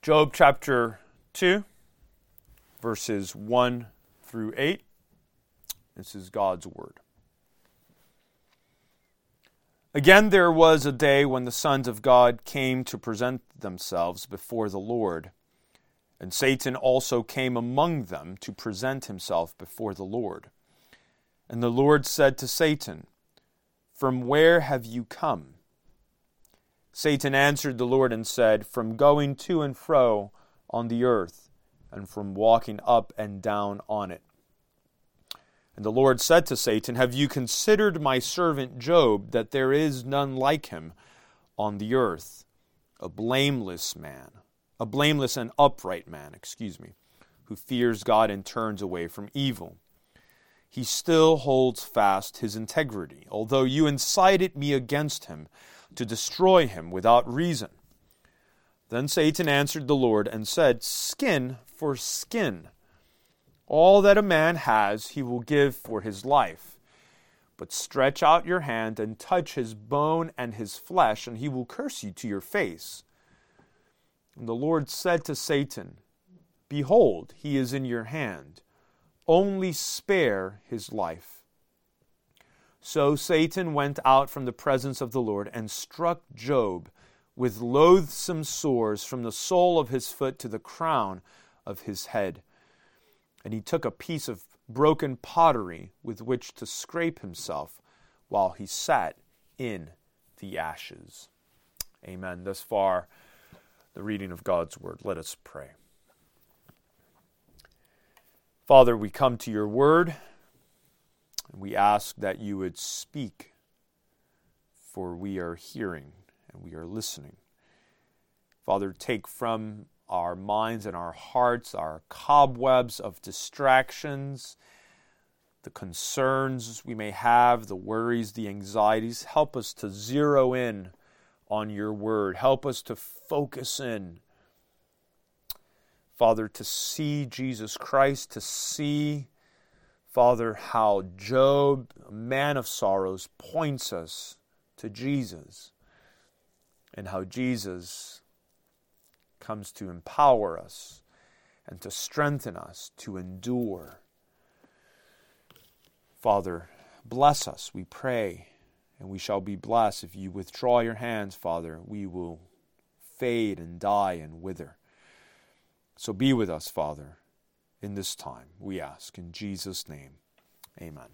Job chapter 2, verses 1 through 8. This is God's word. Again, there was a day when the sons of God came to present themselves before the Lord, and Satan also came among them to present himself before the Lord. And the Lord said to Satan, "From where have you come?" Satan answered the Lord and said, "From going to and fro on the earth, and from walking up and down on it." And the Lord said to Satan, "Have you considered my servant Job, that there is none like him on the earth, a blameless and upright man, who fears God and turns away from evil? He still holds fast his integrity, although you incited me against him to destroy him without reason." Then Satan answered the Lord and said, "Skin for skin. All that a man has he will give for his life. But stretch out your hand and touch his bone and his flesh, and he will curse you to your face." And the Lord said to Satan, "Behold, he is in your hand. Only spare his life." So Satan went out from the presence of the Lord and struck Job with loathsome sores from the sole of his foot to the crown of his head. And he took a piece of broken pottery with which to scrape himself while he sat in the ashes. Amen. Thus far, the reading of God's word. Let us pray. Father, we come to your word, and we ask that you would speak, for we are hearing and we are listening. Father, take from our minds and our hearts our cobwebs of distractions, the concerns we may have, the worries, the anxieties. Help us to zero in on your word. Help us to focus in, Father, to see Jesus Christ, to see, Father, how Job, a man of sorrows, points us to Jesus, and how Jesus comes to empower us and to strengthen us to endure. Father, bless us, we pray, and we shall be blessed. If you withdraw your hands, Father, we will fade and die and wither. So be with us, Father, in this time, we ask in Jesus' name. Amen.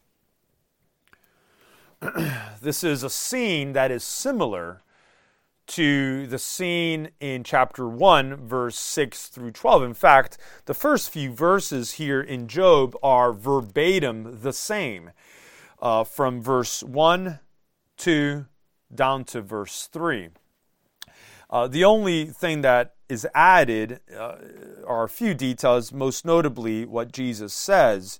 This is a scene that is similar to the scene in chapter 1, verse 6 through 12. In fact, the first few verses here in Job are verbatim the same, from verse 1, 2, down to verse 3. The only thing that is added are a few details, most notably what Jesus says.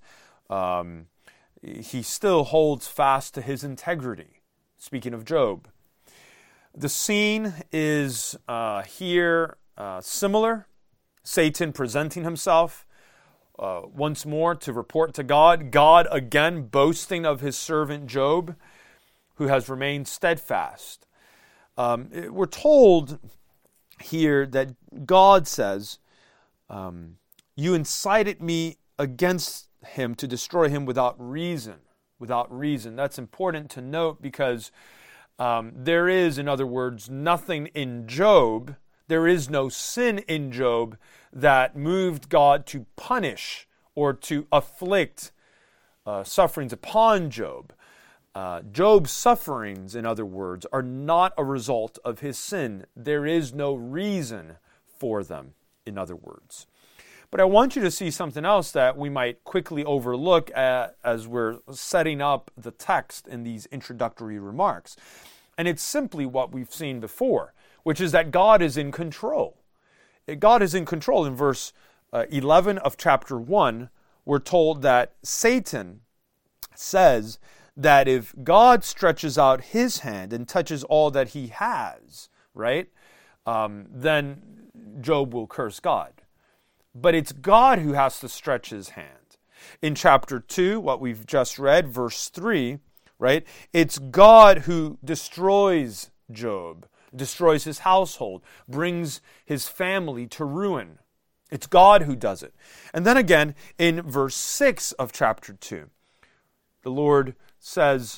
He still holds fast to his integrity, speaking of Job. The scene is here similar. Satan presenting himself once more to report to God. God again boasting of his servant Job, who has remained steadfast. We're told here that God says, "You incited me against him to destroy him without reason." Without reason. That's important to note because there is, in other words, nothing in Job, there is no sin in Job that moved God to punish or to afflict sufferings upon Job. Job's sufferings, in other words, are not a result of his sin. There is no reason for them, in other words. But I want you to see something else that we might quickly overlook as we're setting up the text in these introductory remarks. And it's simply what we've seen before, which is that God is in control. God is in control. In verse 11 of chapter 1, we're told that Satan says that if God stretches out his hand and touches all that he has, right, then Job will curse God. But it's God who has to stretch his hand. In chapter 2, what we've just read, verse 3, right? It's God who destroys Job, destroys his household, brings his family to ruin. It's God who does it. And then again, in verse 6 of chapter 2, the Lord says,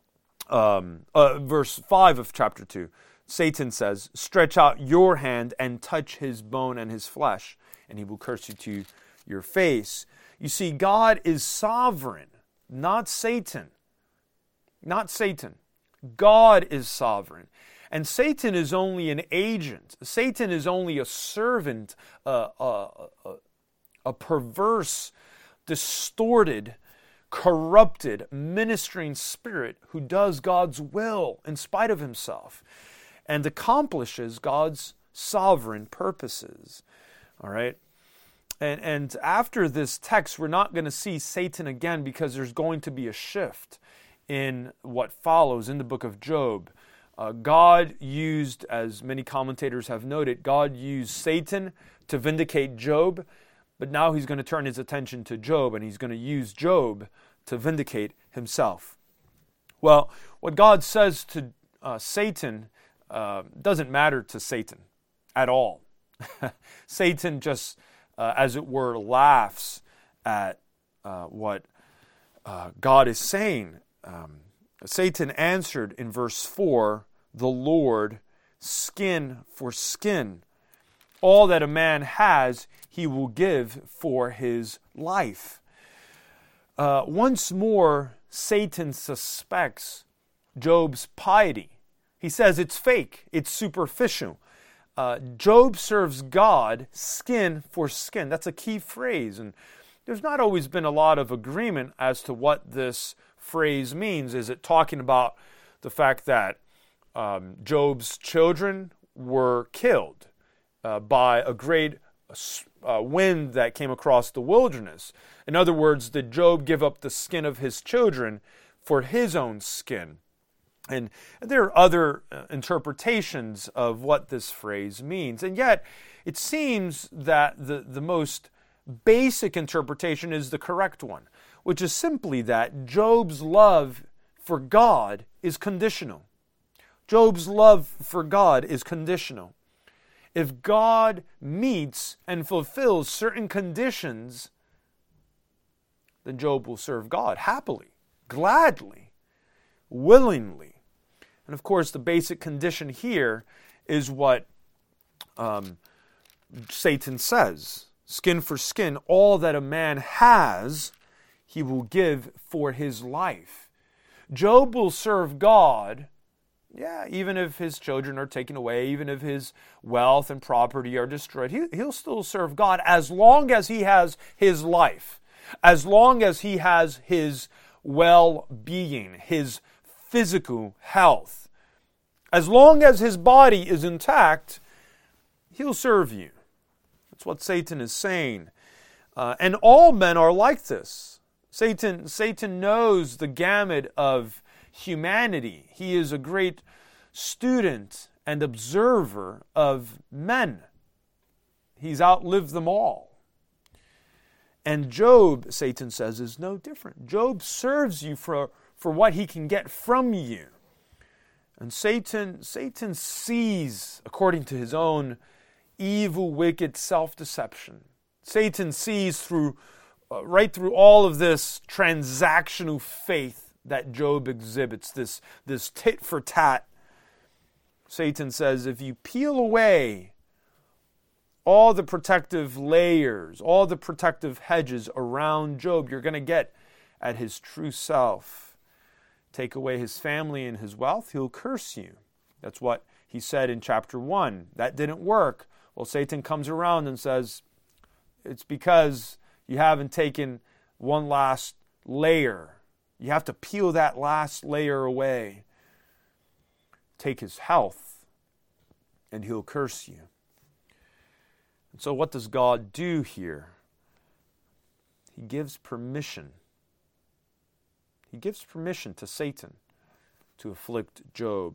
verse 5 of chapter 2, Satan says, "Stretch out your hand and touch his bone and his flesh, and he will curse you to your face." You see, God is sovereign, not Satan. Not Satan. God is sovereign. And Satan is only an agent. Satan is only a servant, a perverse, distorted, corrupted, ministering spirit who does God's will in spite of himself and accomplishes God's sovereign purposes. All right? And after this text, we're not going to see Satan again because there's going to be a shift in what follows in the book of Job. God used, as many commentators have noted, God used Satan to vindicate Job, but now he's going to turn his attention to Job, and he's going to use Job to vindicate himself. Well, what God says to Satan doesn't matter to Satan at all. Satan just, as it were, laughs at what God is saying. Satan answered in verse 4, "The Lord, skin for skin. All that a man has, he will give for his life." Once more, Satan suspects Job's piety. He says it's fake, it's superficial. Job serves God skin for skin. That's a key phrase, and there's not always been a lot of agreement as to what this phrase means. Is it talking about the fact that Job's children were killed by a great wind that came across the wilderness? In other words, did Job give up the skin of his children for his own skin? And there are other interpretations of what this phrase means. And yet, it seems that the most basic interpretation is the correct one, which is simply that Job's love for God is conditional. Job's love for God is conditional. If God meets and fulfills certain conditions, then Job will serve God happily, gladly, willingly. And of course, the basic condition here is what Satan says. Skin for skin, all that a man has, he will give for his life. Job will serve God, even if his children are taken away, even if his wealth and property are destroyed. He'll still serve God as long as he has his life, as long as he has his well-being, his physical health. As long as his body is intact, he'll serve you. That's what Satan is saying. And all men are like this. Satan knows the gamut of humanity. He is a great student and observer of men. He's outlived them all. And Job, Satan says, is no different. Job serves you for what he can get from you. And Satan sees, according to his own evil, wicked self-deception. Satan sees right through all of this transactional faith that Job exhibits, this tit for tat. Satan says, if you peel away all the protective layers, all the protective hedges around Job, you're going to get at his true self. Take away his family and his wealth, he'll curse you. That's what he said in chapter 1. That didn't work. Well, Satan comes around and says, it's because you haven't taken one last layer. You have to peel that last layer away. Take his health, and he'll curse you. And so what does God do here? He gives permission. He gives permission to Satan to afflict Job.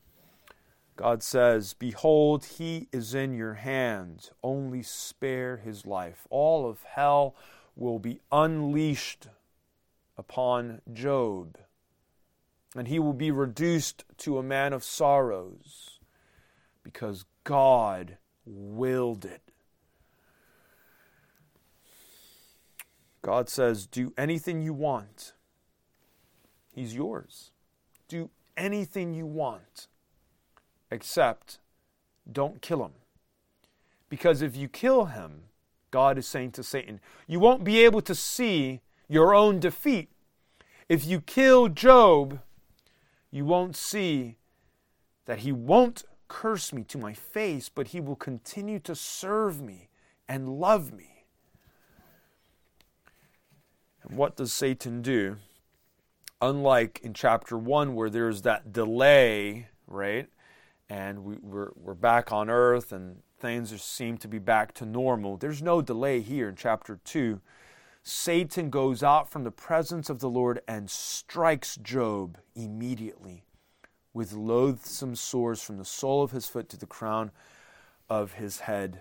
God says, behold, he is in your hands. Only spare his life. All of hell will be unleashed upon Job, and he will be reduced to a man of sorrows. because God willed it. God says, do anything you want. He's yours. Do anything you want, except don't kill him. Because if you kill him, God is saying to Satan, you won't be able to see your own defeat. If you kill Job, you won't see that he won't curse me to my face, but he will continue to serve me and love me. And what does Satan do? Unlike in chapter 1 where there's that delay, right? And we're back on earth and things seem to be back to normal. There's no delay here in chapter 2. Satan goes out from the presence of the Lord and strikes Job immediately with loathsome sores from the sole of his foot to the crown of his head.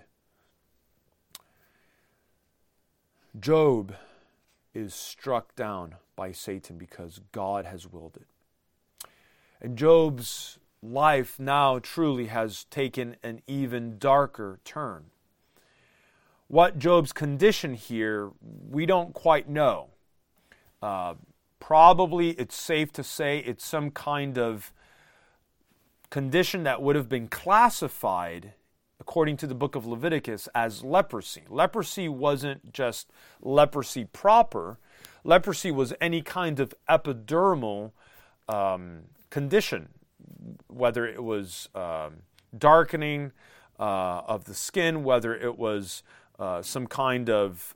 Job is struck down by Satan because God has willed it. And Job's life now truly has taken an even darker turn. What Job's condition here, we don't quite know. Probably it's safe to say it's some kind of condition that would have been classified, according to the book of Leviticus, as leprosy. Leprosy wasn't just leprosy proper. Leprosy was any kind of epidermal condition, whether it was darkening of the skin, whether it was some kind of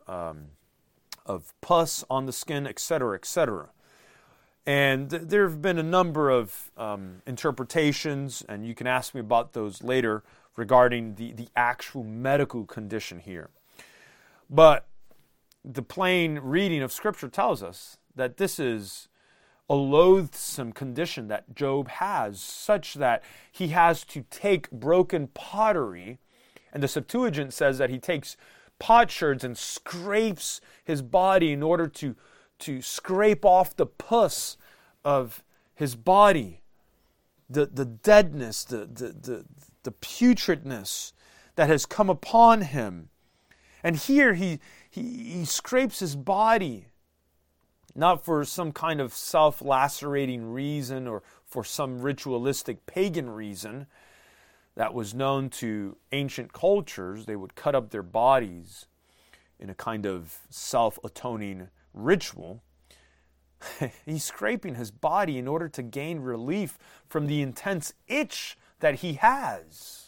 pus on the skin, etc., etc. And there have been a number of interpretations, and you can ask me about those later, regarding the actual medical condition here. But the plain reading of Scripture tells us that this is a loathsome condition that Job has, such that he has to take broken pottery, and the Septuagint says that he takes potsherds and scrapes his body in order to scrape off the pus of his body, the deadness, the putridness that has come upon him. And here he scrapes his body, not for some kind of self-lacerating reason or for some ritualistic pagan reason that was known to ancient cultures. They would cut up their bodies in a kind of self-atoning ritual. He's scraping his body in order to gain relief from the intense itch that he has.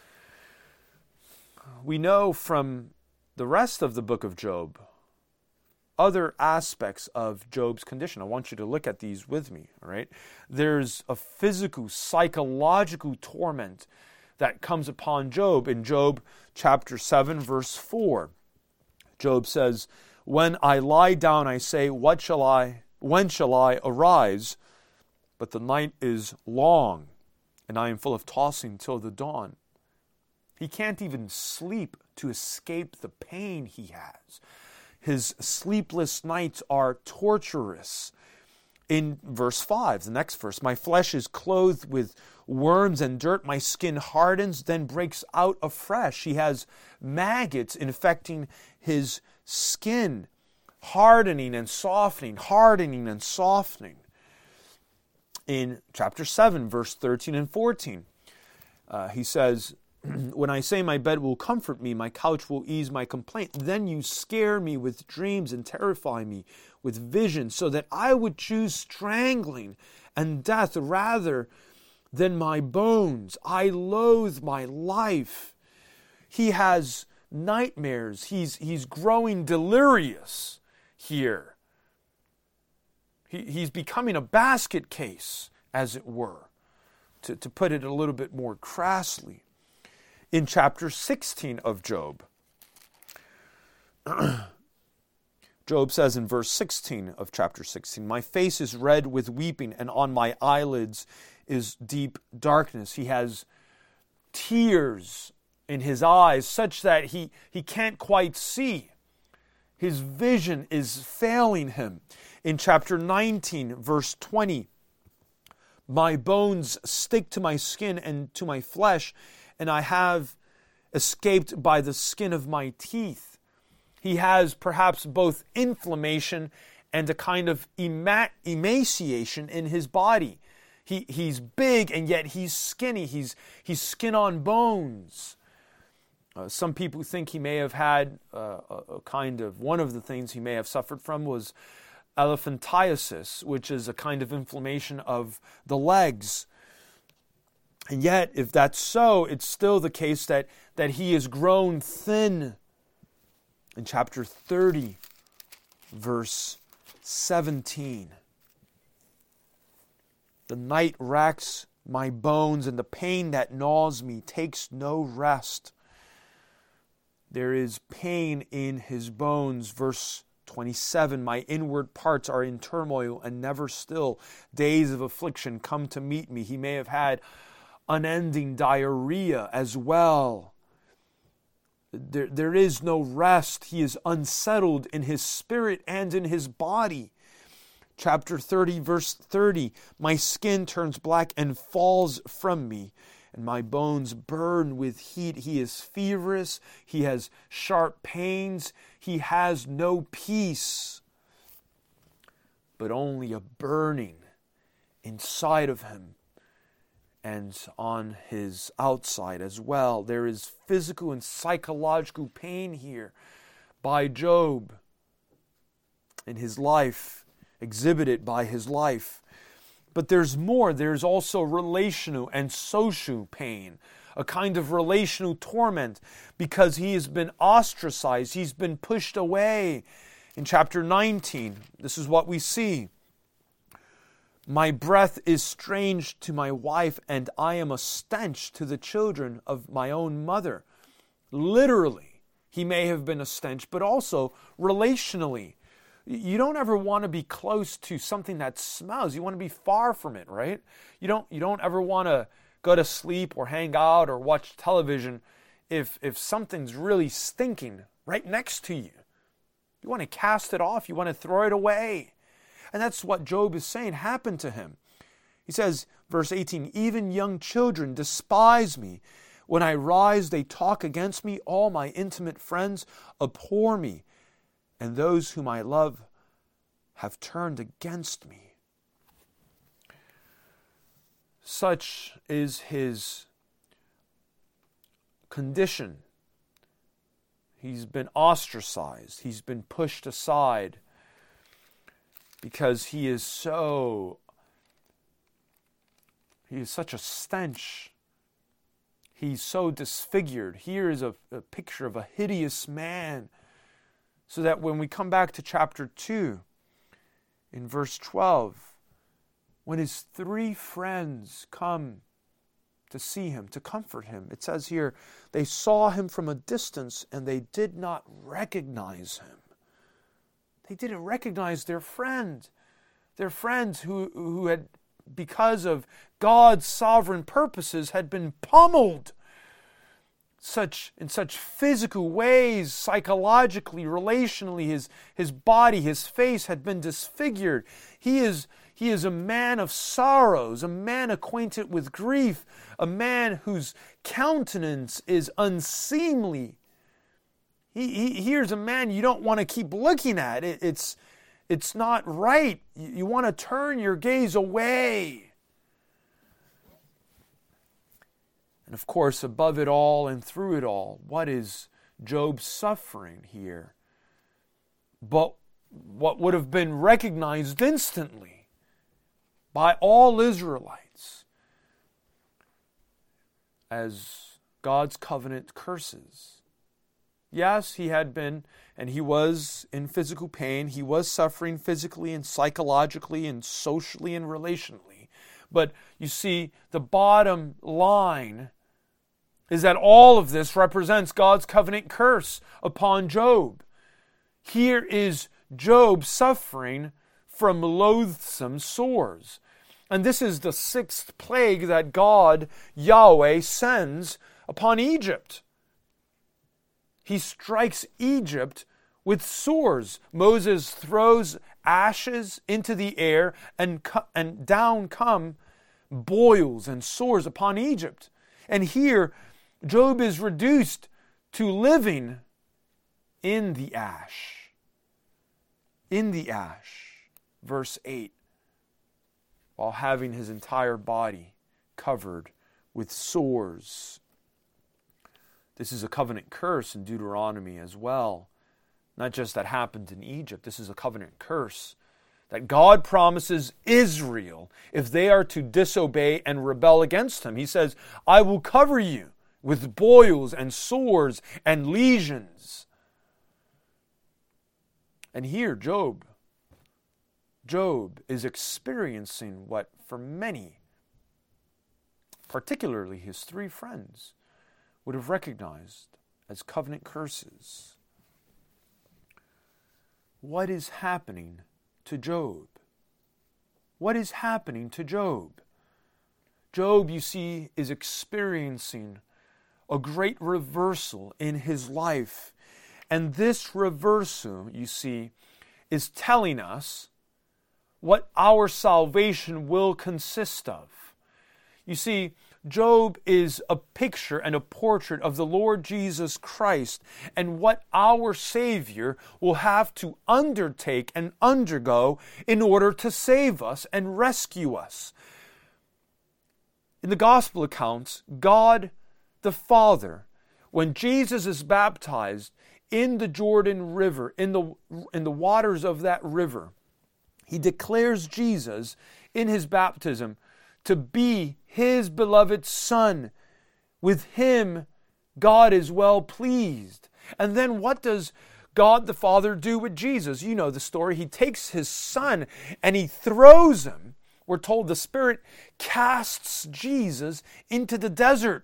We know from the rest of the book of Job other aspects of Job's condition. I want you to look at these with me, all right? There's a physical, psychological torment that comes upon Job in Job chapter 7, verse 4. Job says, "When I lie down, I say, when shall I arise? But the night is long, and I am full of tossing till the dawn." He can't even sleep to escape the pain he has. His sleepless nights are torturous. In verse 5, the next verse, "My flesh is clothed with worms and dirt. My skin hardens, then breaks out afresh." He has maggots infecting his skin, hardening and softening, hardening and softening. In chapter 7, verse 13 and 14, he says, "When I say my bed will comfort me, my couch will ease my complaint, then you scare me with dreams and terrify me with visions, so that I would choose strangling and death rather than my bones. I loathe my life." He has nightmares. He's growing delirious here. He's becoming a basket case, as it were, to put it a little bit more crassly. In chapter 16 of Job, Job says in verse 16 of chapter 16, "My face is red with weeping, and on my eyelids is deep darkness." He has tears in his eyes such that he can't quite see. His vision is failing him. In chapter 19, verse 20, "My bones stick to my skin and to my flesh, and I have escaped by the skin of my teeth. He has perhaps both inflammation and a kind of emaciation in his body. He's big and yet he's skinny. He's skin on bones. Some people think he may have had one of the things he may have suffered from was elephantiasis, which is a kind of inflammation of the legs. And yet, if that's so, it's still the case that he has grown thin. In chapter 30, verse 17. The night racks my bones, and the pain that gnaws me takes no rest. There is pain in his bones. Verse 27, my inward parts are in turmoil and never still. Days of affliction come to meet me. He may have had unending diarrhea as well. There is no rest. He is unsettled in his spirit and in his body. Chapter 30, verse 30, my skin turns black and falls from me, and my bones burn with heat. He is feverish. He has sharp pains. He has no peace, but only a burning inside of him and on his outside as well. There is physical and psychological pain here by Job in his life, exhibited by his life. But there's more. There's also relational and social pain, a kind of relational torment because he has been ostracized. He's been pushed away. In chapter 19, this is what we see. My breath is strange to my wife, and I am a stench to the children of my own mother. Literally, he may have been a stench, but also relationally. You don't ever want to be close to something that smells. You want to be far from it, right? You don't ever want to go to sleep or hang out or watch television if something's really stinking right next to you. You want to cast it off. You want to throw it away. And that's what Job is saying happened to him. He says, verse 18, even young children despise me. When I rise, they talk against me. All my intimate friends abhor me, and those whom I love have turned against me. Such is his condition. He's been ostracized. He's been pushed aside because he is such a stench. He's so disfigured. Here is a picture of a hideous man. So that when we come back to chapter 2, in verse 12, when his 3 friends come to see him, to comfort him, it says here, they saw him from a distance and they did not recognize him. They didn't recognize their friend. Their friends who had, because of God's sovereign purposes, had been pummeled in such physical ways, psychologically, relationally. His body, his face had been disfigured. He is a man of sorrows, a man acquainted with grief, a man whose countenance is unseemly. Here's a man you don't want to keep looking at. It's not right. You want to turn your gaze away. And of course, above it all and through it all, what is Job suffering here? But what would have been recognized instantly by all Israelites as God's covenant curses. Yes, he had been, and he was in physical pain. He was suffering physically and psychologically and socially and relationally. But you see, the bottom line is that all of this represents God's covenant curse upon Job. Here is Job suffering from loathsome sores. And this is the 6th plague that God, Yahweh, sends upon Egypt. He strikes Egypt with sores. Moses throws ashes into the air, and down come boils and sores upon Egypt. And here, Job is reduced to living in the ash. In the ash. Verse 8. While having his entire body covered with sores. This is a covenant curse in Deuteronomy as well. Not just that happened in Egypt. This is a covenant curse that God promises Israel if they are to disobey and rebel against Him. He says, I will cover you with boils and sores and lesions. And here, Job is experiencing what for many, particularly his three friends, would have recognized as covenant curses. What is happening to Job? What is happening to Job? Job, you see, is experiencing a great reversal in his life. And this reversal, you see, is telling us what our salvation will consist of. You see, Job is a picture and a portrait of the Lord Jesus Christ and what our Savior will have to undertake and undergo in order to save us and rescue us. In the Gospel accounts, God the Father, when Jesus is baptized in the Jordan River, in the waters of that river, He declares Jesus in His baptism to be His beloved Son. With Him, God is well pleased. And then what does God the Father do with Jesus? You know the story. He takes His Son and He throws Him. We're told the Spirit casts Jesus into the desert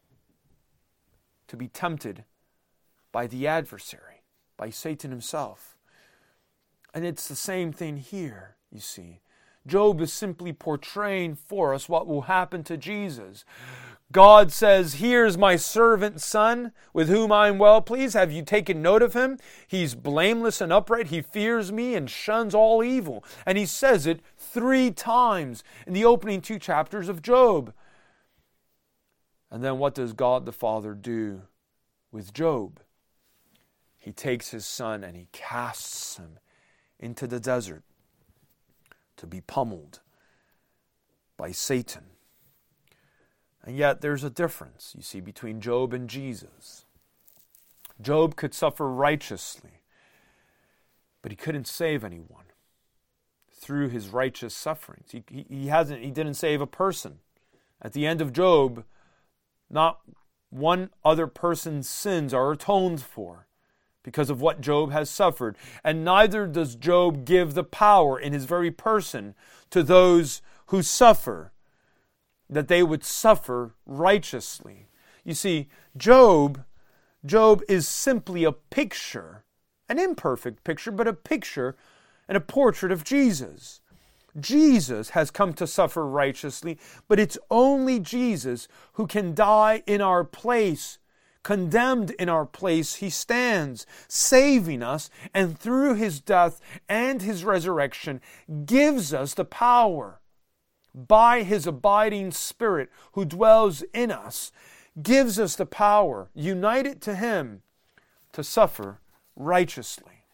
to be tempted by the adversary, by Satan himself. And it's the same thing here, you see. Job is simply portraying for us what will happen to Jesus. God says, here's my servant son, with whom I am well pleased. Have you taken note of him? He's blameless and upright. He fears me and shuns all evil. And he says it 3 times in the opening 2 chapters of Job. And then what does God the Father do with Job? He takes his son and he casts him into the desert to be pummeled by Satan. And yet there's a difference, you see, between Job and Jesus. Job could suffer righteously, but he couldn't save anyone through his righteous sufferings. He didn't save a person. At the end of Job, not one other person's sins are atoned for because of what Job has suffered. And neither does Job give the power in his very person to those who suffer, that they would suffer righteously. You see, Job is simply a picture, an imperfect picture, but a picture and a portrait of Jesus. Jesus has come to suffer righteously, but it's only Jesus who can die in our place. Condemned in our place, He stands, saving us, and through His death and His resurrection gives us the power by His abiding Spirit who dwells in us, gives us the power, united to Him, to suffer righteously.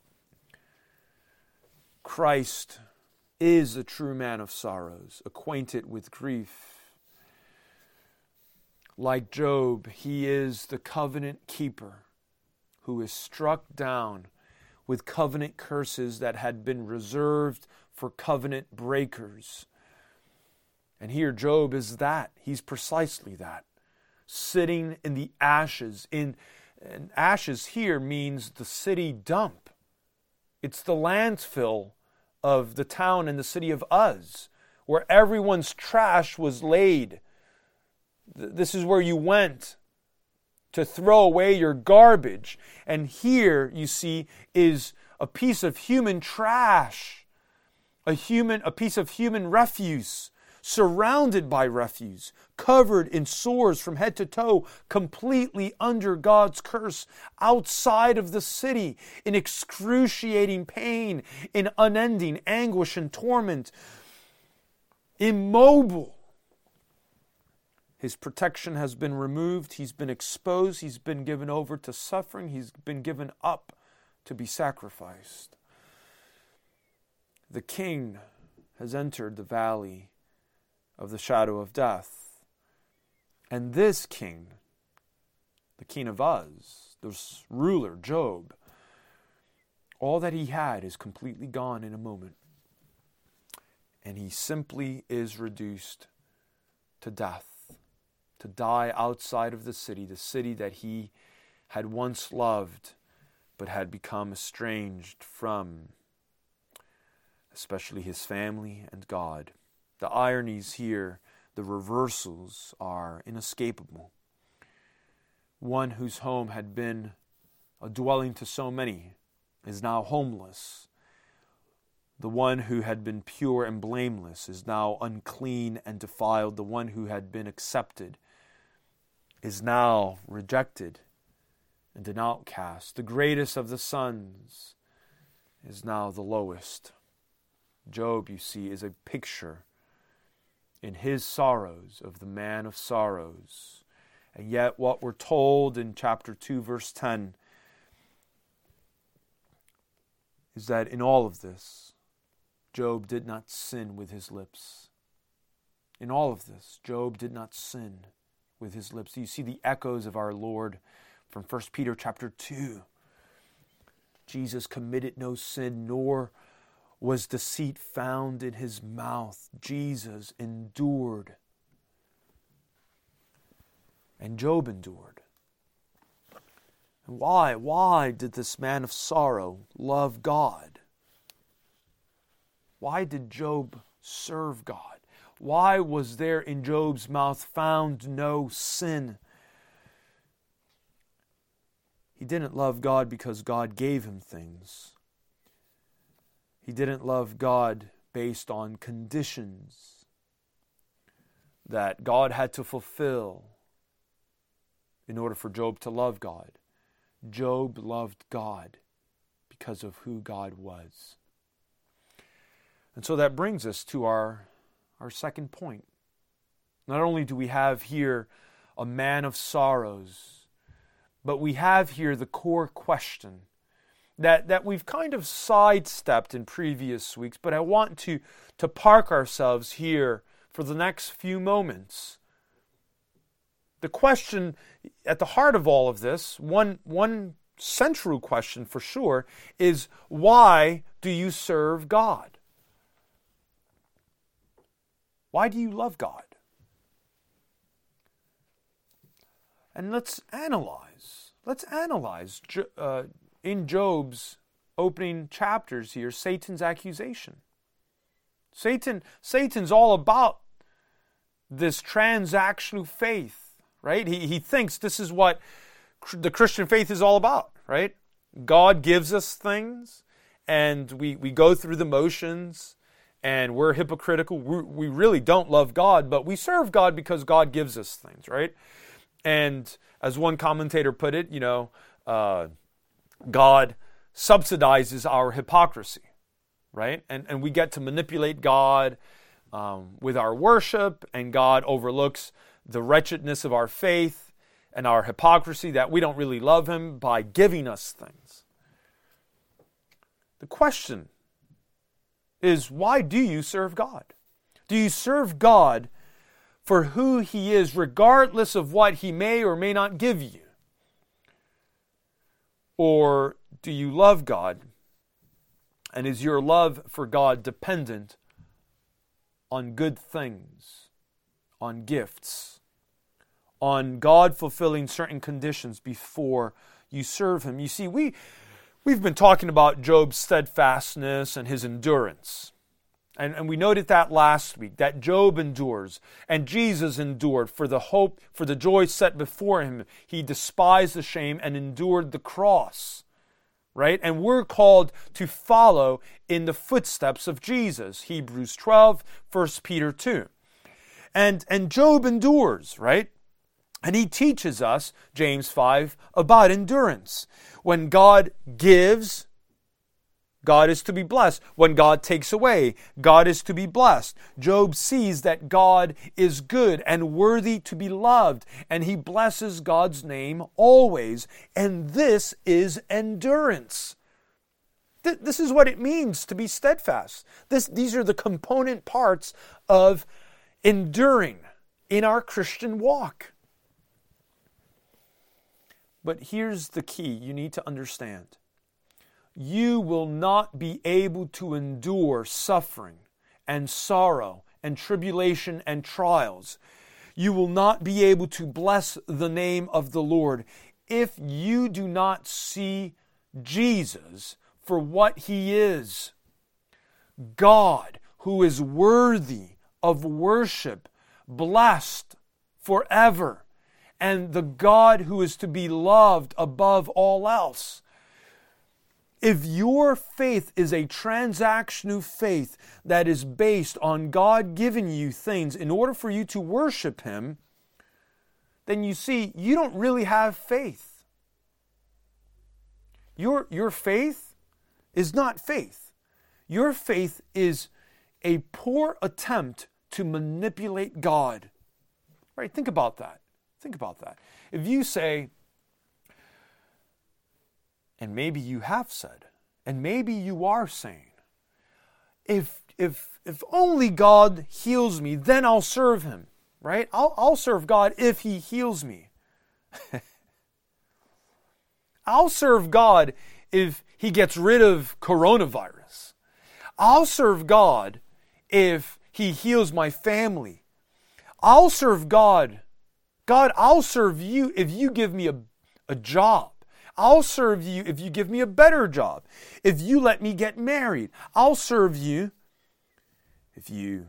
Christ is the true man of sorrows, acquainted with grief. Like Job, He is the covenant keeper who is struck down with covenant curses that had been reserved for covenant breakers. And here Job is that. He's precisely that. Sitting in the ashes. And ashes here means the city dump. It's the landfill of the town and the city of Uz, where everyone's trash was laid. This is where you went to throw away your garbage. And here, you see, is a piece of human trash, a piece of human refuse, surrounded by refuse, covered in sores from head to toe, completely under God's curse, outside of the city, in excruciating pain, in unending anguish and torment, immobile. His protection has been removed. He's been exposed. He's been given over to suffering. He's been given up to be sacrificed. The King has entered the valley of the shadow of death. And this King, the King of Uz, this ruler, Job, all that he had is completely gone in a moment. And he simply is reduced to death, to die outside of the city that he had once loved, but had become estranged from, especially his family and God. The ironies here, the reversals are inescapable. One whose home had been a dwelling to so many is now homeless. The one who had been pure and blameless is now unclean and defiled. The one who had been accepted is now rejected and an outcast. The greatest of the sons is now the lowest. Job, you see, is a picture in his sorrows of the man of sorrows. And yet what we're told in chapter 2, verse 10, is that in all of this, Job did not sin with his lips. In all of this, Job did not sin with his lips. You see the echoes of our Lord from 1 Peter chapter 2. Jesus committed no sin, nor was deceit found in his mouth. Jesus endured. And Job endured. And why? Why did this man of sorrow love God? Why did Job serve God? Why was there in Job's mouth found no sin? He didn't love God because God gave him things. He didn't love God based on conditions that God had to fulfill in order for Job to love God. Job loved God because of who God was. And so that brings us to our second point. Not only do we have here a man of sorrows, but we have here the core question that we've kind of sidestepped in previous weeks, but I want to park ourselves here for the next few moments. The question at the heart of all of this, one central question for sure, is why do you serve God? Why do you love God? And let's analyze. In Job's opening chapters here, Satan's accusation. Satan's all about this transactional faith, right? He thinks this is what the Christian faith is all about, right? God gives us things, and we go through the motions, and we're hypocritical. We really don't love God, but we serve God because God gives us things, right? And as one commentator put it, God subsidizes our hypocrisy, right? And we get to manipulate God with our worship, and God overlooks the wretchedness of our faith and our hypocrisy that we don't really love Him by giving us things. The question is, why do you serve God? Do you serve God for who He is, regardless of what He may or may not give you? Or do you love God, and is your love for God dependent on good things, on gifts, on God fulfilling certain conditions before you serve Him? You see, we've been talking about Job's steadfastness and his endurance. And we noted that last week, that Job endures, and Jesus endured for the hope, for the joy set before him. He despised the shame and endured the cross, right? And we're called to follow in the footsteps of Jesus. Hebrews 12, 1 Peter 2. And Job endures, right? And he teaches us, James 5, about endurance. When God gives, God is to be blessed. When God takes away, God is to be blessed. Job sees that God is good and worthy to be loved, and he blesses God's name always. And this is endurance. This is what it means to be steadfast. These are the component parts of enduring in our Christian walk. But here's the key you need to understand. You will not be able to endure suffering and sorrow and tribulation and trials. You will not be able to bless the name of the Lord if you do not see Jesus for what he is. God, who is worthy of worship, blessed forever, and the God who is to be loved above all else. If your faith is a transactional faith that is based on God giving you things in order for you to worship him, then you see, you don't really have faith. Your faith is not faith. Your faith is a poor attempt to manipulate God. Right? Think about that. Think about that. If you say, and maybe you have said, and maybe you are saying, if only God heals me, then I'll serve him, right? I'll serve God if he heals me. I'll serve God if he gets rid of coronavirus. I'll serve God if he heals my family. I'll serve God. God, I'll serve you if you give me a job. I'll serve you if you give me a better job. If you let me get married. I'll serve you if you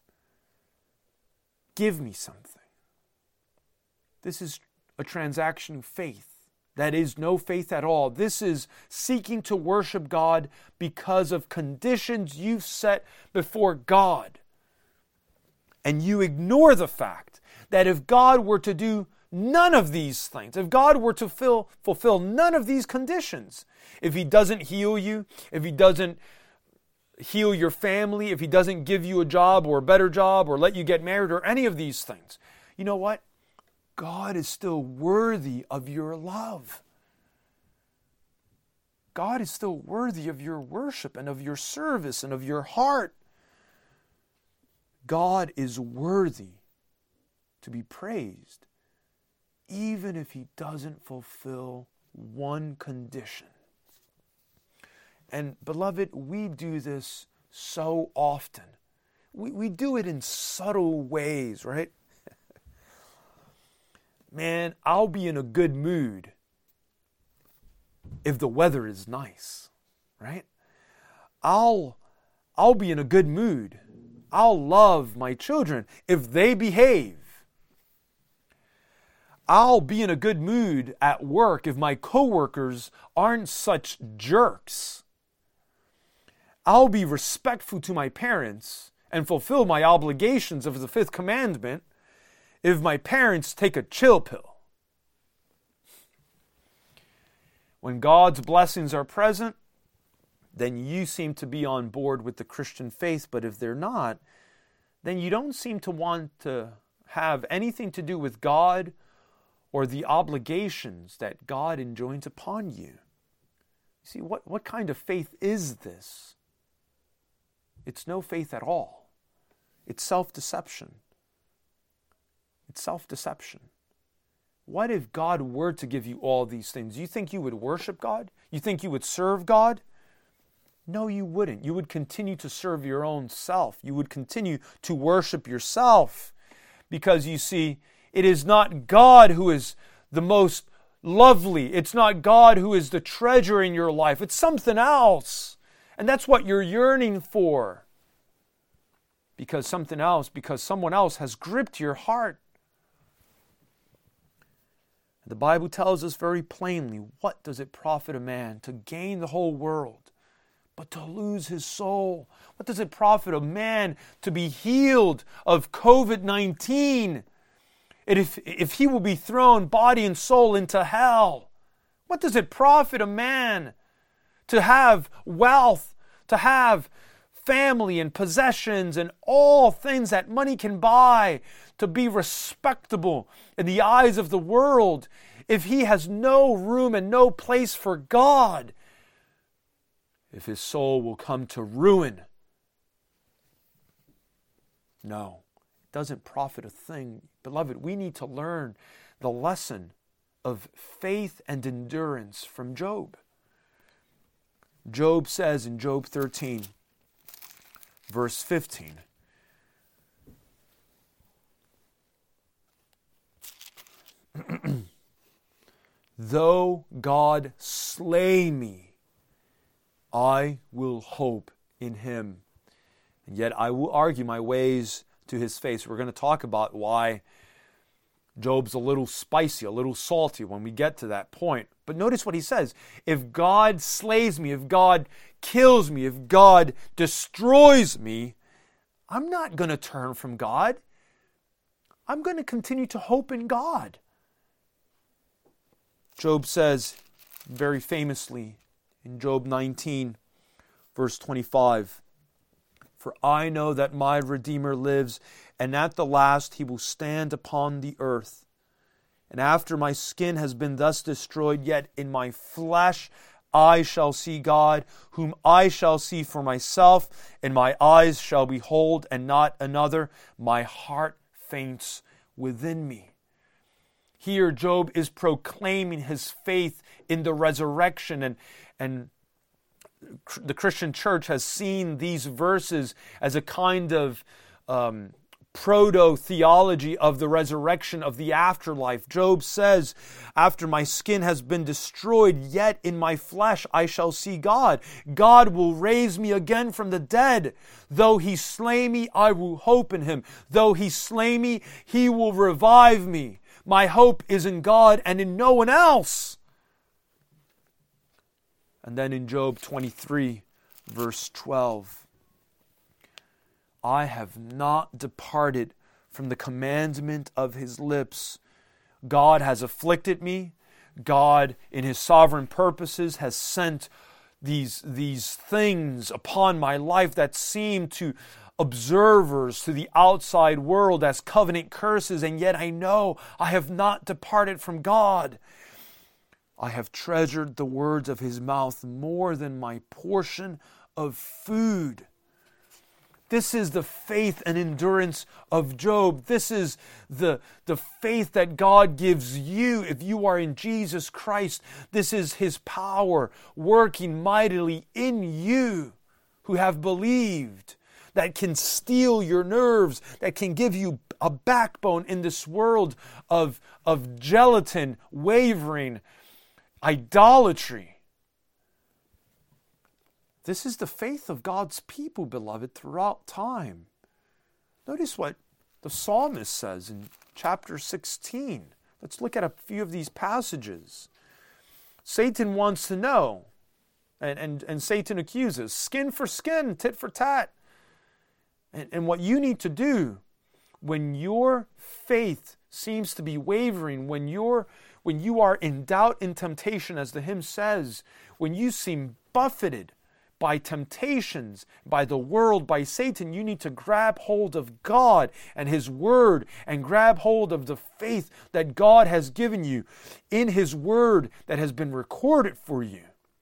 give me something. This is a transaction faith. That is no faith at all. This is seeking to worship God because of conditions you've set before God. And you ignore the fact that if God were to do none of these things, if God were to fulfill none of these conditions, if he doesn't heal you, if he doesn't heal your family, if he doesn't give you a job or a better job or let you get married or any of these things, you know what? God is still worthy of your love. God is still worthy of your worship and of your service and of your heart. God is worthy to be praised, even if he doesn't fulfill one condition. And beloved, we do this so often. We do it in subtle ways, right? Man, I'll be in a good mood if the weather is nice, right? I'll be in a good mood. I'll love my children if they behave. I'll be in a good mood at work if my coworkers aren't such jerks. I'll be respectful to my parents and fulfill my obligations of the fifth commandment if my parents take a chill pill. When God's blessings are present, then you seem to be on board with the Christian faith. But if they're not, then you don't seem to want to have anything to do with God or the obligations that God enjoins upon you. See, what kind of faith is this? It's no faith at all. It's self-deception. It's self-deception. What if God were to give you all these things? You think you would worship God? You think you would serve God? No, you wouldn't. You would continue to serve your own self. You would continue to worship yourself. Because you see, it is not God who is the most lovely. It's not God who is the treasure in your life. It's something else. And that's what you're yearning for. Because someone else has gripped your heart. The Bible tells us very plainly, what does it profit a man to gain the whole world, but to lose his soul? What does it profit a man to be healed of COVID-19? If he will be thrown body and soul into hell? What does it profit a man to have wealth, to have family and possessions and all things that money can buy, to be respectable in the eyes of the world, if he has no room and no place for God, if his soul will come to ruin, no, it doesn't profit a thing. Beloved, we need to learn the lesson of faith and endurance from Job. Job says in Job 13, verse 15, though God slay me, I will hope in him, and yet I will argue my ways to his face. We're going to talk about why Job's a little spicy, a little salty when we get to that point. But notice what he says. If God slays me, if God kills me, if God destroys me, I'm not going to turn from God. I'm going to continue to hope in God. Job says very famously in Job 19, verse 25, for I know that my Redeemer lives, and at the last he will stand upon the earth. And after my skin has been thus destroyed, yet in my flesh I shall see God, whom I shall see for myself, and my eyes shall behold, and not another. My heart faints within me. Here Job is proclaiming his faith in the resurrection, and the Christian church has seen these verses as a kind of proto-theology of the resurrection of the afterlife. Job says, after my skin has been destroyed, yet in my flesh I shall see God. God will raise me again from the dead. Though he slay me, I will hope in him. Though he slay me, he will revive me. My hope is in God and in no one else. And then in Job 23, verse 12, I have not departed from the commandment of his lips. God has afflicted me. God, in his sovereign purposes, has sent these things upon my life that seem to observers, to the outside world, as covenant curses, and yet I know I have not departed from God. I have treasured the words of his mouth more than my portion of food. This is the faith and endurance of Job. This is the faith that God gives you if you are in Jesus Christ. This is his power working mightily in you who have believed, that can steel your nerves, that can give you a backbone in this world of gelatin, wavering, idolatry. This is the faith of God's people, beloved, throughout time. Notice what the psalmist says in chapter 16. Let's look at a few of these passages. Satan wants to know, and Satan accuses, skin for skin, tit for tat. And what you need to do when your faith seems to be wavering, when you are in doubt and temptation, as the hymn says, when you seem buffeted by temptations, by the world, by Satan, you need to grab hold of God and his word, and grab hold of the faith that God has given you in his word that has been recorded for you.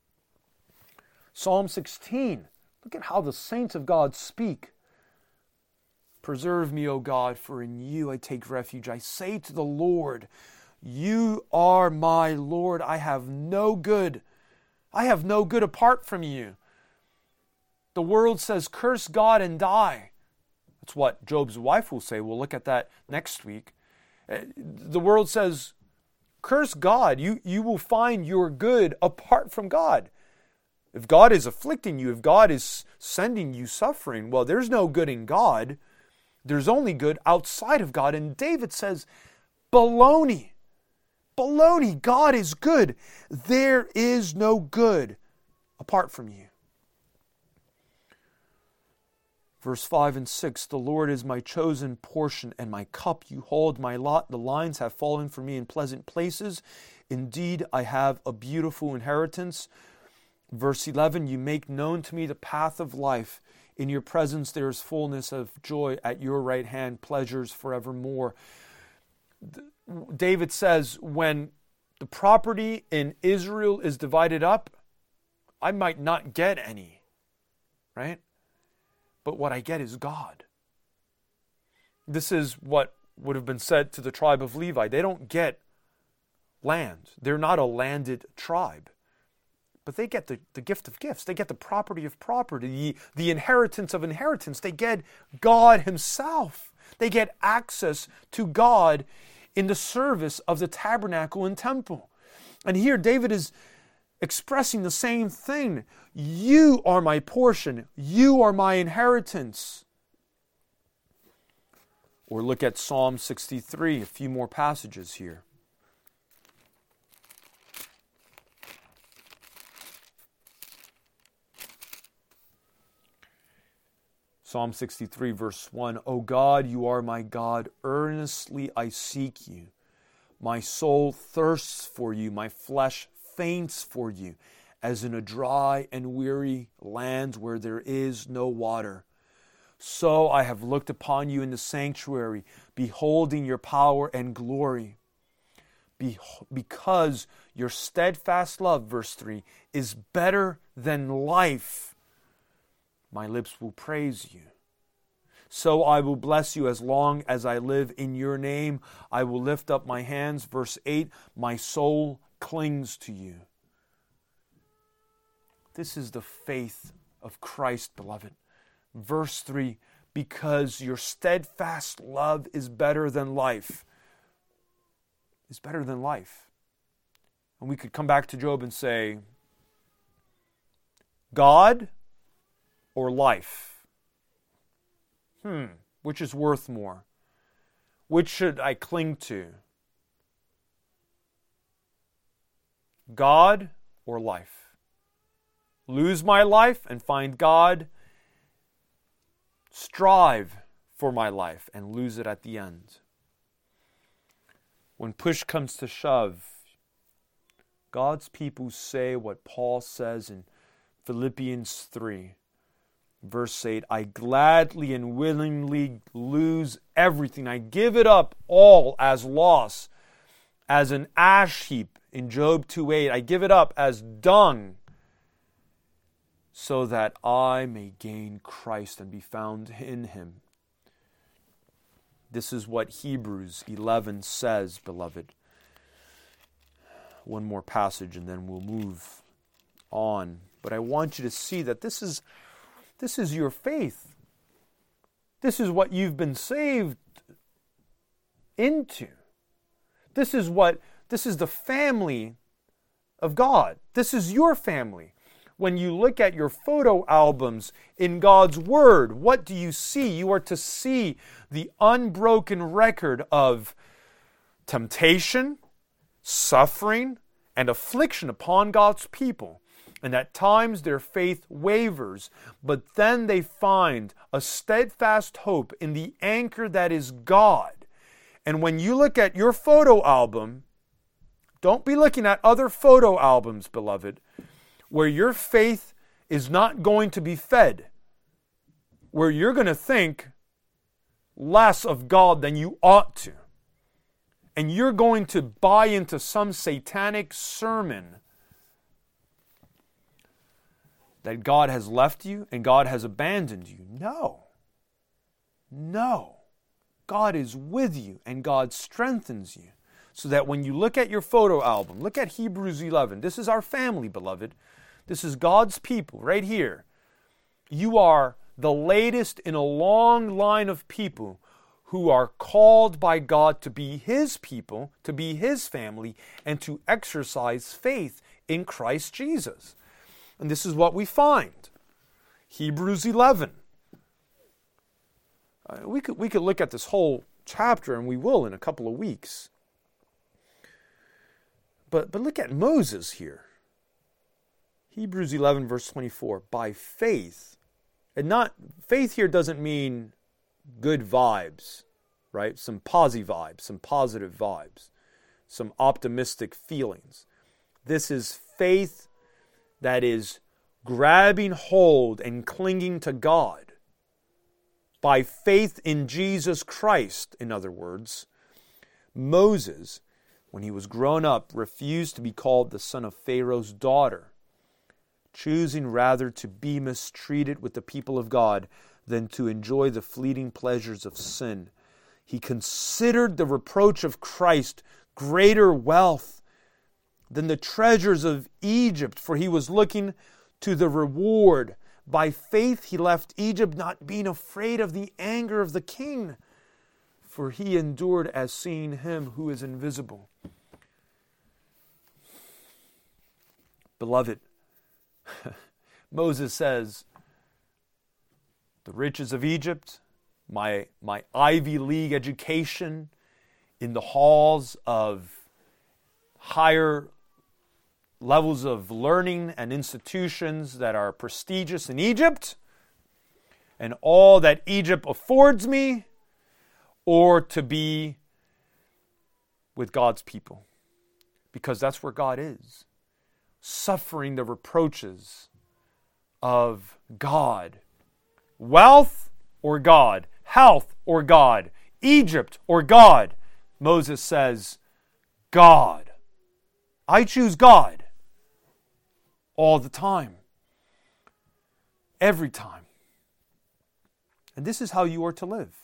Psalm 16, look at how the saints of God speak. Preserve me, O God, for in you I take refuge. I say to the Lord, you are my Lord. I have no good. I have no good apart from you. The world says, curse God and die. That's what Job's wife will say. We'll look at that next week. The world says, curse God. You will find your good apart from God. If God is afflicting you, if God is sending you suffering, well, there's no good in God. There's only good outside of God. And David says, baloney. Baloney. God is good. There is no good apart from you. Verse 5 and 6, the Lord is my chosen portion and my cup. You hold my lot. The lines have fallen for me in pleasant places. Indeed, I have a beautiful inheritance. Verse 11, you make known to me the path of life. In your presence there is fullness of joy. At your right hand, pleasures forevermore. David says, when the property in Israel is divided up, I might not get any, right? But what I get is God. This is what would have been said to the tribe of Levi. They don't get land. They're not a landed tribe. But they get the gift of gifts. They get the property of property, the inheritance of inheritance. They get God himself. They get access to God in the service of the tabernacle and temple. And here David is expressing the same thing. You are my portion. You are my inheritance. Or look at Psalm 63, a few more passages here. Psalm 63, verse 1, O God, you are my God. Earnestly I seek you. My soul thirsts for you. My flesh faints for you, as in a dry and weary land where there is no water. So I have looked upon you in the sanctuary, beholding your power and glory. Because your steadfast love, verse 3, is better than life. My lips will praise you. So I will bless you as long as I live. In your name I will lift up my hands. Verse 8, my soul clings to you. This is the faith of Christ, beloved. Verse 3, because your steadfast love is better than life. Is better than life. And we could come back to Job and say, God or life? Which is worth more? Which should I cling to? God or life? Lose my life and find God. Strive for my life and lose it at the end. When push comes to shove, God's people say what Paul says in Philippians 3. Verse 8, I gladly and willingly lose everything. I give it up all as loss, as an ash heap in Job 2:8. I give it up as dung so that I may gain Christ and be found in him. This is what Hebrews 11 says, beloved. One more passage and then we'll move on. But I want you to see that this is your faith. This is what you've been saved into. This is the family of God. This is your family. When you look at your photo albums in God's Word, what do you see? You are to see the unbroken record of temptation, suffering, and affliction upon God's people. And at times their faith wavers, but then they find a steadfast hope in the anchor that is God. And when you look at your photo album, don't be looking at other photo albums, beloved, where your faith is not going to be fed, where you're going to think less of God than you ought to. And you're going to buy into some satanic sermon that God has left you and God has abandoned you. No. God is with you and God strengthens you. So that when you look at your photo album, look at Hebrews 11. This is our family, beloved. This is God's people right here. You are the latest in a long line of people who are called by God to be His people, to be His family, and to exercise faith in Christ Jesus. And this is what we find. Hebrews 11. We could look at this whole chapter, and we will in a couple of weeks. But look at Moses here. Hebrews 11, verse 24. By faith, faith here doesn't mean good vibes, right? Some positive vibes, some optimistic feelings. This is faith that is grabbing hold and clinging to God by faith in Jesus Christ, in other words, Moses, when he was grown up, refused to be called the son of Pharaoh's daughter, choosing rather to be mistreated with the people of God than to enjoy the fleeting pleasures of sin. He considered the reproach of Christ greater wealth than the treasures of Egypt, for he was looking to the reward. By faith he left Egypt, not being afraid of the anger of the king, for he endured as seeing him who is invisible. Beloved, Moses says, the riches of Egypt, my Ivy League education in the halls of higher levels of learning and institutions that are prestigious in Egypt, and all that Egypt affords me, or to be with God's people. Because that's where God is. Suffering the reproaches of God. Wealth or God. Health or God. Egypt or God. Moses says, God. I choose God. All the time. Every time. And this is how you are to live.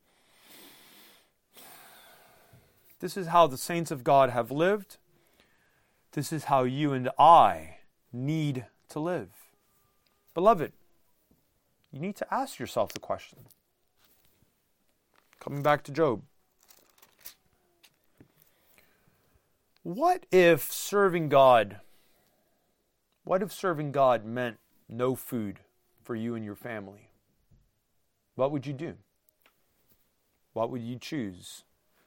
This is how the saints of God have lived. This is how you and I need to live. Beloved, you need to ask yourself the question. Coming back to Job. What if serving God meant no food for you and your family? What would you do? What would you choose?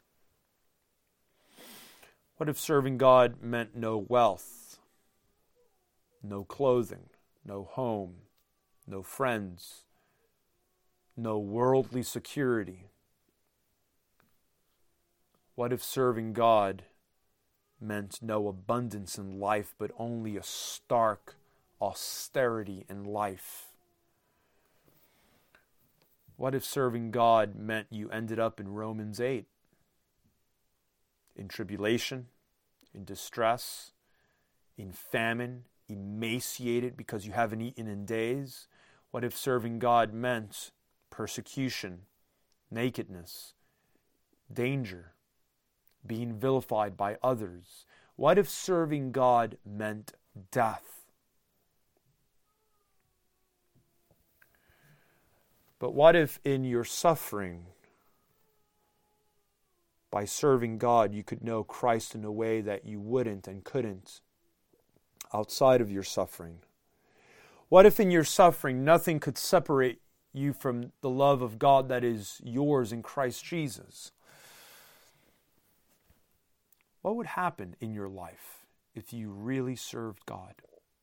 What if serving God meant no wealth, no clothing, no home, no friends, no worldly security? What if serving God meant no abundance in life, but only a stark austerity in life? What if serving God meant you ended up in Romans 8? In tribulation, in distress, in famine, emaciated because you haven't eaten in days? What if serving God meant persecution, nakedness, danger, being vilified by others? What if serving God meant death? But what if in your suffering, by serving God, you could know Christ in a way that you wouldn't and couldn't outside of your suffering? What if in your suffering nothing could separate you from the love of God that is yours in Christ Jesus? What would happen in your life if you really served God?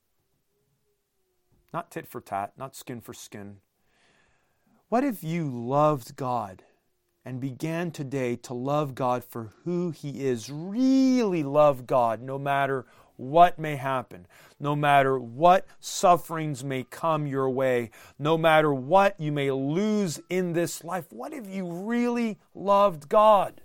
Not tit for tat, not skin for skin. What if you loved God and began today to love God for who He is? Really love God no matter what may happen, no matter what sufferings may come your way, no matter what you may lose in this life. What if you really loved God?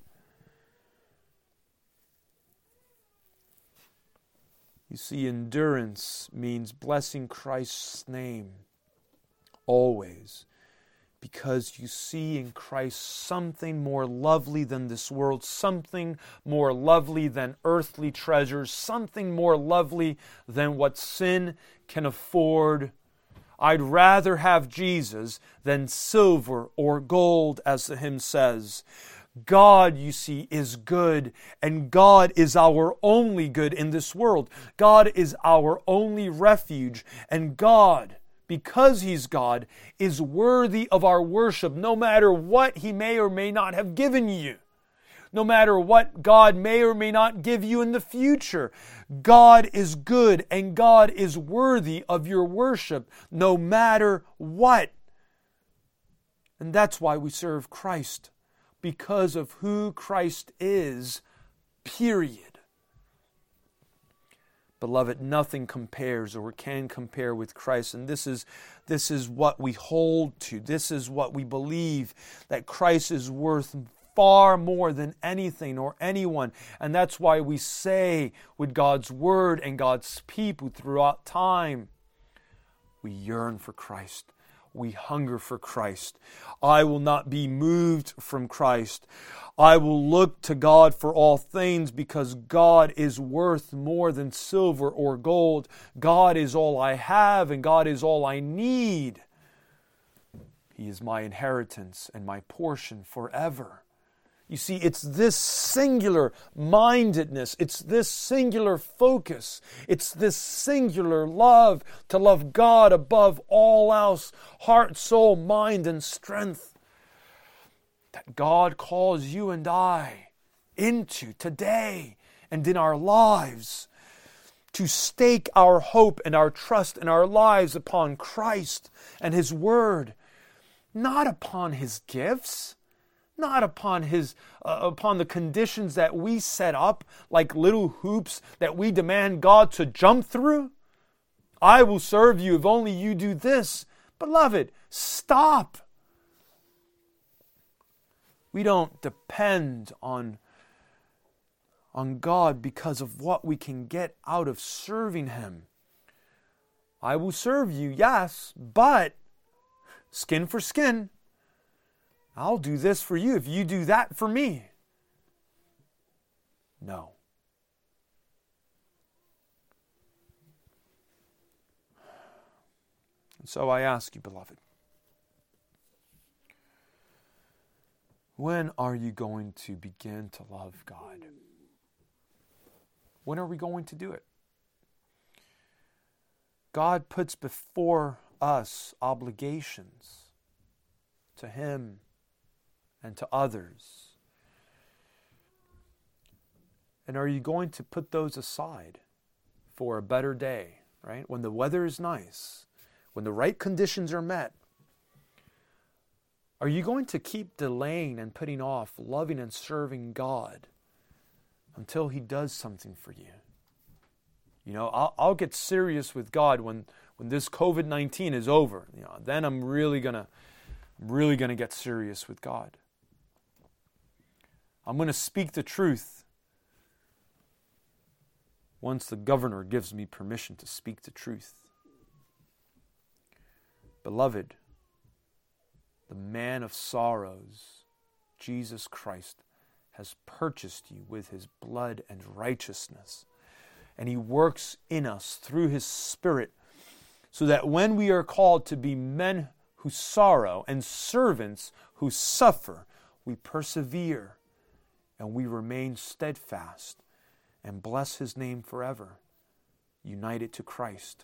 You see, endurance means blessing Christ's name always, because you see in Christ something more lovely than this world, something more lovely than earthly treasures, something more lovely than what sin can afford. I'd rather have Jesus than silver or gold, as the hymn says. God, you see, is good, and God is our only good in this world. God is our only refuge, and God, because He's God, is worthy of our worship, no matter what He may or may not have given you. No matter what God may or may not give you in the future. God is good, and God is worthy of your worship, no matter what. And that's why we serve Christ, because of who Christ is, period. Beloved, nothing compares or can compare with Christ. And this is what we hold to. This is what we believe, that Christ is worth far more than anything or anyone. And that's why we say with God's word and God's people throughout time, we yearn for Christ. We hunger for Christ. I will not be moved from Christ. I will look to God for all things because God is worth more than silver or gold. God is all I have and God is all I need. He is my inheritance and my portion forever. You see, it's this singular mindedness, it's this singular focus, it's this singular love to love God above all else, heart, soul, mind, and strength, that God calls you and I into today and in our lives, to stake our hope and our trust and our lives upon Christ and His Word, not upon His gifts, not upon the conditions that we set up like little hoops that we demand God to jump through. I will serve you if only you do this. Beloved, stop. We don't depend on God because of what we can get out of serving Him. I will serve you, yes, but skin for skin. I'll do this for you if you do that for me. No. And so I ask you, beloved, when are you going to begin to love God? When are we going to do it? God puts before us obligations to Him and to others. And are you going to put those aside for a better day, right? When the weather is nice, when the right conditions are met, are you going to keep delaying and putting off loving and serving God until He does something for you? You know, I'll get serious with God when this COVID-19 is over. You know, then I'm really gonna get serious with God. I'm going to speak the truth once the governor gives me permission to speak the truth. Beloved, the man of sorrows, Jesus Christ, has purchased you with His blood and righteousness. And He works in us through His Spirit so that when we are called to be men who sorrow and servants who suffer, we persevere and we remain steadfast and bless His name forever, united to Christ.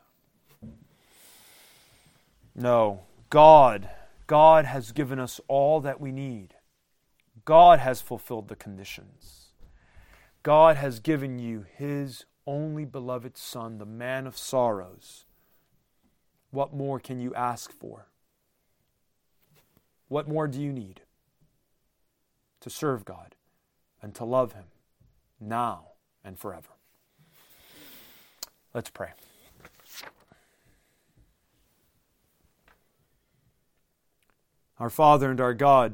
No, God has given us all that we need. God has fulfilled the conditions. God has given you His only beloved Son, the man of sorrows. What more can you ask for? What more do you need to serve God and to love Him now and forever? Let's pray. Our Father and our God,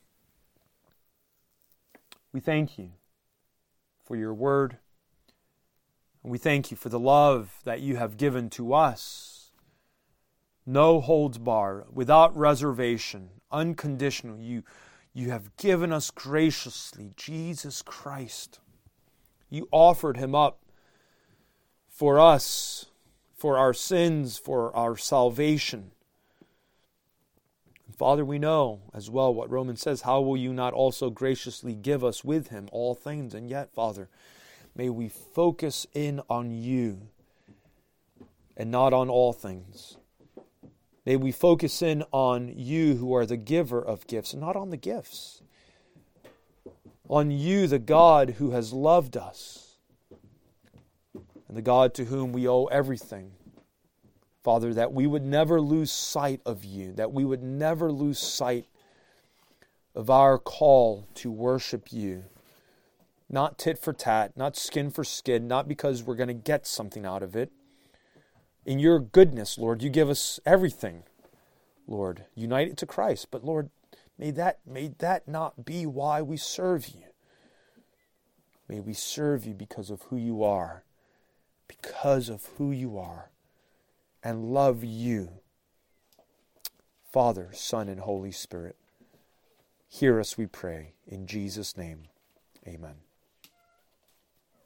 we thank You for Your Word, and we thank You for the love that You have given to us. No holds barred, without reservation, unconditional. You have given us graciously Jesus Christ. You offered Him up for us, for our sins, for our salvation. And Father, we know as well what Romans says, how will You not also graciously give us with Him all things? And yet, Father, may we focus in on You and not on all things. May we focus in on You who are the giver of gifts and not on the gifts. On You, the God who has loved us and the God to whom we owe everything. Father, that we would never lose sight of You, that we would never lose sight of our call to worship You Not tit for tat, not skin for skin, not because we're going to get something out of it. In your goodness, Lord, you give us everything, Lord, united to Christ. But Lord, may that not be why we serve you. May we serve you because of who you are, and love you. Father, Son, and Holy Spirit, hear us, we pray. In Jesus' name, amen.